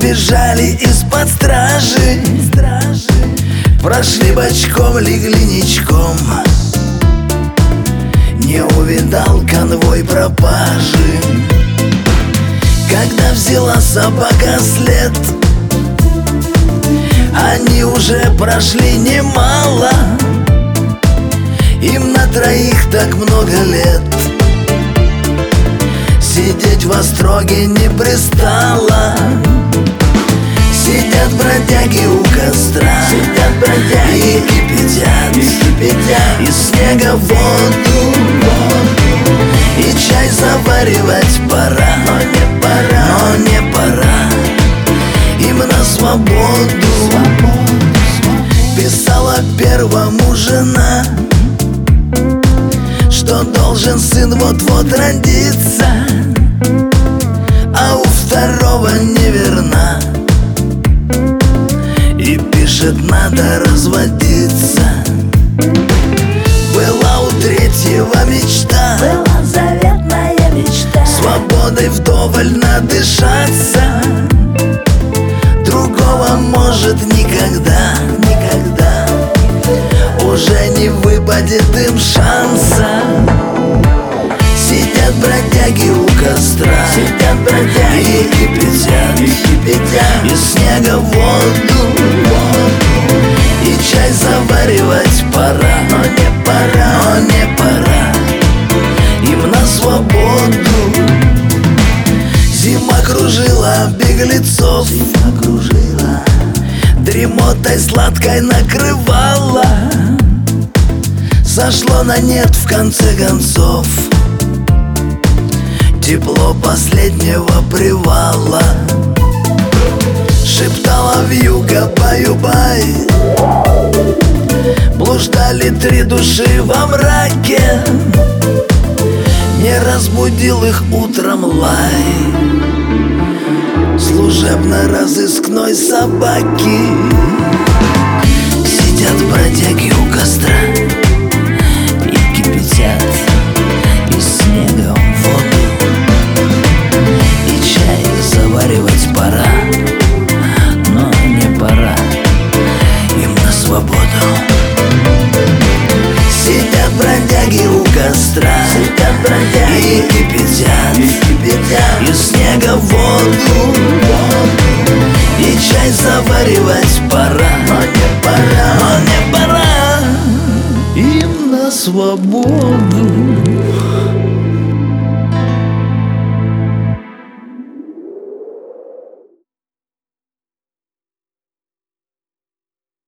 Сбежали из-под стражи, прошли бочком, легли ничком. Не увидал конвой пропажи. Когда взяла собака след, они уже прошли немало. Им на троих так много лет. Сидеть в остроге не пристало. Сидят бродяги у костра, сидят бродяги и кипятят из снега воду. И чай заваривать пора, но не пора им на свободу. Писала первому жена, что должен сын вот-вот родиться, а у второго неверна. И пишет, надо разводиться. Была у третьего мечта, была заветная мечта, свободой вдоволь надышаться. Другого может никогда уже не выпадет им шанса. Сидят бродяги у костра, сидят бродяги и кипятят из снега воду. И чай заваривать пора, но не пора им на свободу. Зима кружила беглецов, дремотой сладкой накрывала. Сошло на нет в конце концов тепло последнего привала. Шептала вьюга баю-бай, блуждали три души во мраке. Не разбудил их утром лай служебно-розыскной собаки. Сидят бродяги у костра и кипятят из снега воду. И чай заваривать пора, но не пора им на свободу. Сидят бродяги у костра, сидят бродяги и кипятят из снега воду. И чай заваривать пора, но не пора им на свободу.